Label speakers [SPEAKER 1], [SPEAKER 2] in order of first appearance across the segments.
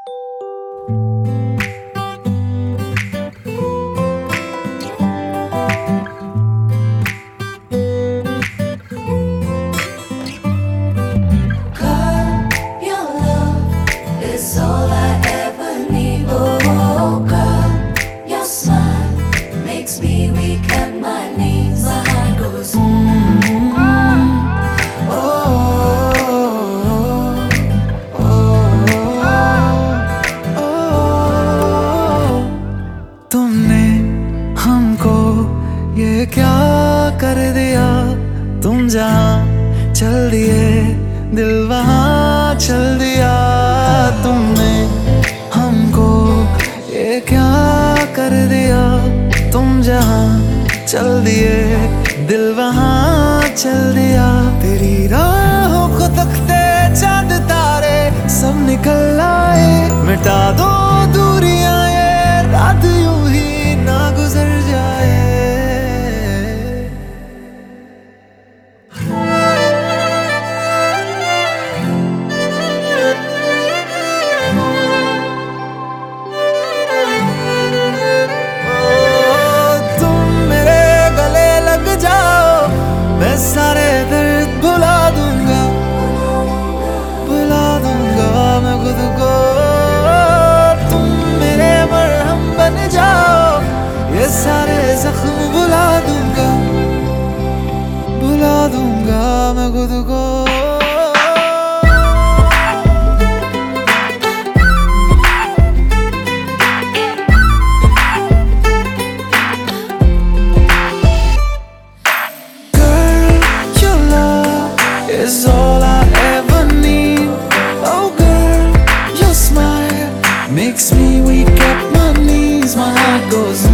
[SPEAKER 1] Your love is all I ever need. Oh, girl, your smile makes me weak at my knees. My heart goes.
[SPEAKER 2] तुमने हमको ये क्या कर दिया, तुम जहाँ चल दिए दिल वहाँ चल दिया। तुमने हमको ये क्या कर दिया, तुम जहाँ चल दिए दिल वहाँ चल दिया। तेरी राहों को तकते चांद तारे सब निकल आए, मिटा दो दूरियां ये रात यूं ही ना गुजर जाए। तुम मेरे गले लग जाओ, मैं सारे दर्द भुला दूंगा मैं खुद को। तुम मेरे मरहम बन जाओ, ये सारे जख्म भुला दूंगा मैं खुद को। Is all I ever need. Oh girl, your smile makes me weak at my knees. My heart goes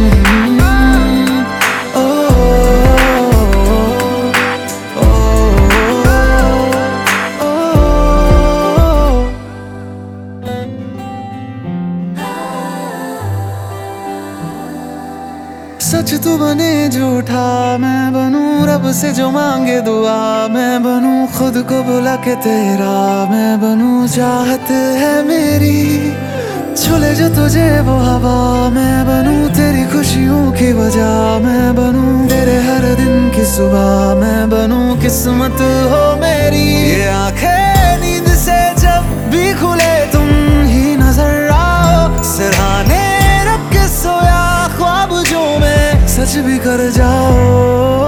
[SPEAKER 2] सच तू बने झूठा, मैं बनूं रब से जो मांगे दुआ। मैं बनूं खुद को बुला के तेरा, मैं बनूं चाहत है मेरी छुले जो तुझे वो हवा। मैं बनूं तेरी खुशियों की वजह, मैं बनूं तेरे हर दिन की सुबह। मैं बनूं किस्मत हो मेरी, ये आंखें नींद से जब भी खुले तुम ही नजर आओ। सिरहाने रख के सोया ख्वाब जो मैं सच भी कर जाओ।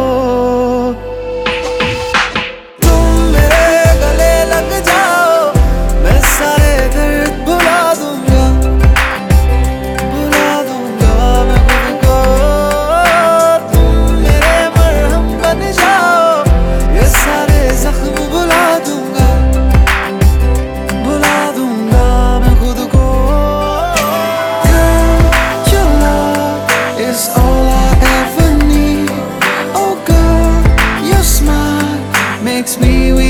[SPEAKER 2] तुम मेरे गले लग जाओ, मैं सारे दर्द भुला दूंगा मैं खुद को। तुम मेरे मरहम बन जाओ, ये सारे जख्म भुला दूंगा मैं खुद को। Girl, your love is all I ever need. Oh girl, your smile makes me weak.